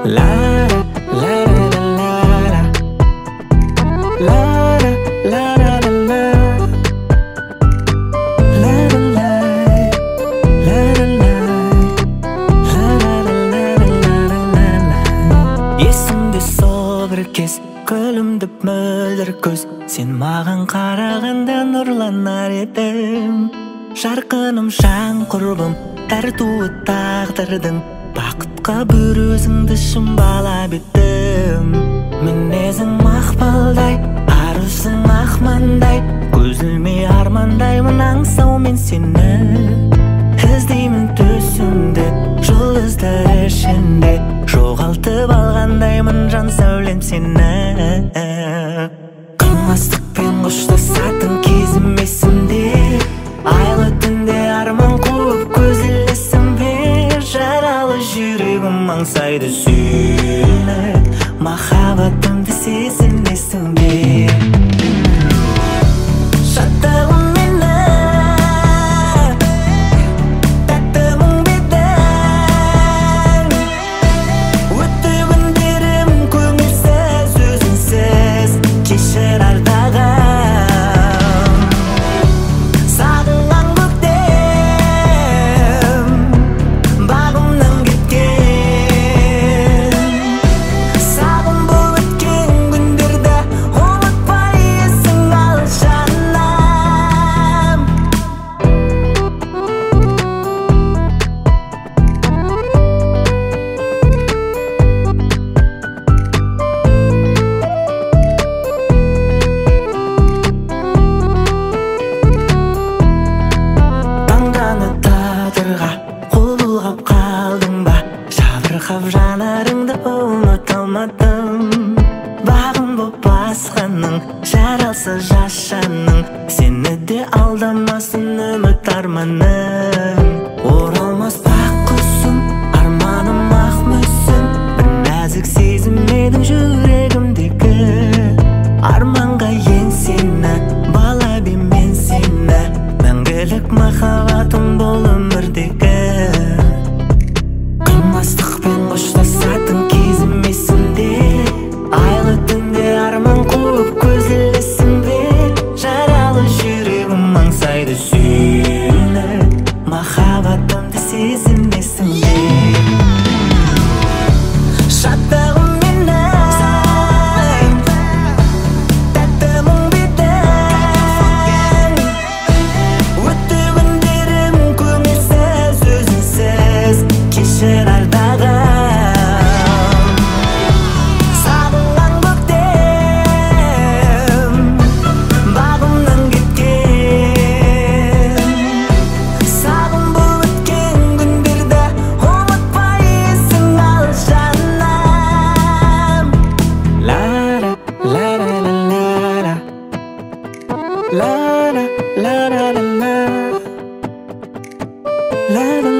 La la la la la la la la la la la la la есіңде сол бір кез күлімдеп мөлдір көз сен маған қарағанда нұрланар едің жарқыным жан құрбым тартуы тағдырдың бақытқа бір өзіңді шымбалап еттім мінезің мақпалдай арусың ақмандай көзілмей армандаймын аңсау мен сені іздеймін төсімді жұлдыздар ішінде жоғалтып алғандаймын жан сәулем сені қимастықпен қоштасатын кезім есімде айлы түнде арман қуып көз ілесің бе жаралы жүрегім аңсайды сүйіні махаббатымды сезінесің бе жанарыңды ұмыта алмадым бағым боп басқаның жаралса жас жаның сені де алдамасын үміт арманың оралмас бақ құсым арманым ақ мүсін бір нәзік сезім едің жүрегімдегі арманға еңсені бала мен сені мәңгілік махаббатым бол өмірдегі қимастықпен қоштасатын кезім есімде айлы түнде арман қуып көз ілесің бе жаралы жүрегім аңсайды сүйіні махаббатымды сезінесің бе шаттығым менің тәтті мұң бедің өтті күндерім көңілсіз өзіңсіз кешір la la la la la la la